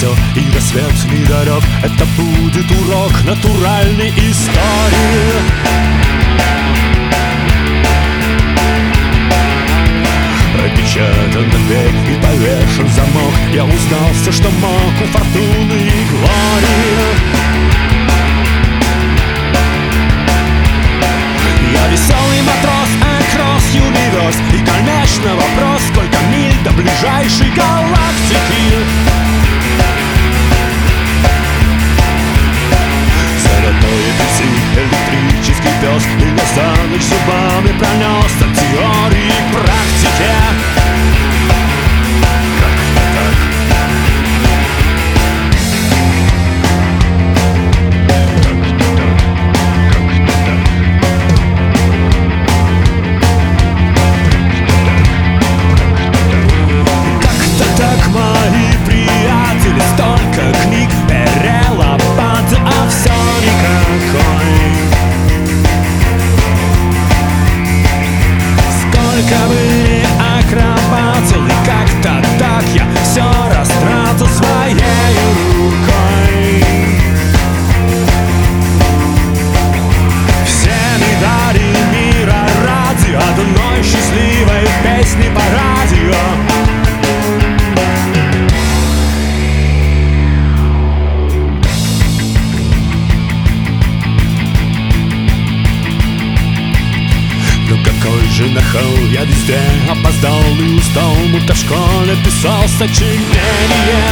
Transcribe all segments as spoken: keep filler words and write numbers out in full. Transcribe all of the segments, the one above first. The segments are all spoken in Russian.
все, и рассвет недалек. Это будет урок натуральной истории. Опечатан дверь и повешен замок. Я узнал все, что мог у фортуны и глории. Я веселый матрос across universe. И, конечно, вопрос, сколько миль до ближайшей галактики. Золотой апельсин, электрический пес. И я за ночь зубами пронес от теории к практике. Были акробаты, и как-то так я все растратил своей рукой. Все медали мира ради одной счастливой песни по радио. Какой же нахал, я везде опоздал и устал, будто в школе писал сочинение.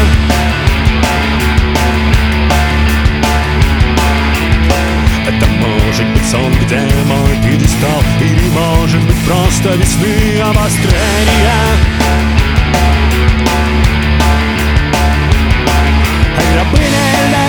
Это может быть сон, где мой пьедестал, или может быть просто весны обострения. Рабыня